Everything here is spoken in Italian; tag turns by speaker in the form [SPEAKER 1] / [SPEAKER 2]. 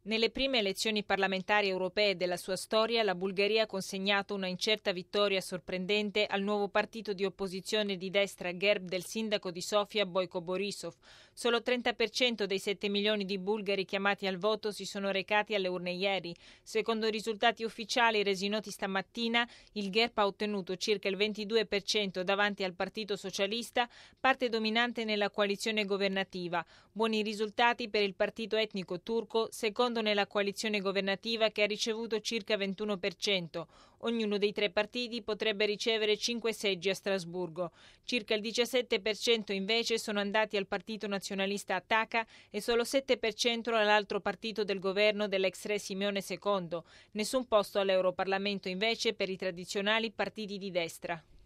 [SPEAKER 1] Nelle prime elezioni parlamentari europee della sua storia, la Bulgaria ha consegnato una incerta vittoria sorprendente al nuovo partito di opposizione di destra GERB del sindaco di Sofia Bojko Borisov. Solo 30% dei 7 milioni di bulgari chiamati al voto si sono recati alle urne ieri. Secondo i risultati ufficiali resi noti stamattina, il GERB ha ottenuto circa il 22% davanti al Partito Socialista, parte dominante nella coalizione governativa. Buoni risultati per il partito etnico turco, secondo nella coalizione governativa, che ha ricevuto circa 21%. Ognuno dei tre partiti potrebbe ricevere 5 seggi a Strasburgo. Circa il 17% invece sono andati al partito nazionalista Ataka e solo 7% all'altro partito del governo dell'ex re Simeone II. Nessun posto all'Europarlamento invece per i tradizionali partiti di destra.